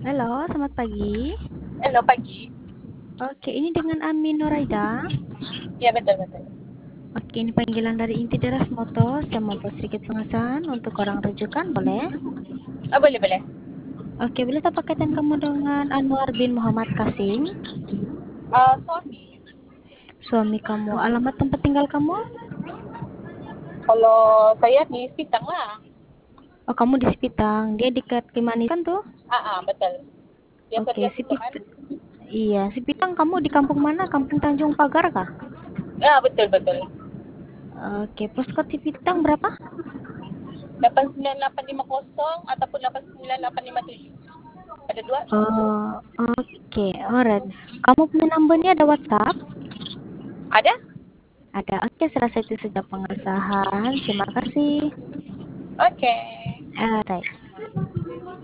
Halo, selamat pagi. Halo, pagi. Oke, ini dengan Amin Noraida. Ya, betul-betul. Oke, ini panggilan dari Inti Deras Moto. Saya mau buat sedikit pengesahan untuk orang rujukan, boleh? Oh, boleh, boleh. Oke, boleh tak pakaikan kamu dengan Anwar bin Muhammad Kasim? Suami. Suami kamu, alamat tempat tinggal kamu? Kalau saya di Sepitang lah. Oh, kamu di Sipitang. Dia dekat Kimanisan tuh? Betul. Dia Oke, kerja situ kan? Sipitang. Iya, Sipitang kamu di kampung mana? Kampung Tanjung Pagar kah? Betul-betul. Oke, postcode Sipitang berapa? 89850 ataupun 89857. Ada dua. Oh, oke, alright. Kamu punya numbernya ada WhatsApp? Ada? Ada. Oke, saya rasa itu sudah pengesahan. Terima kasih. Okey. Alright.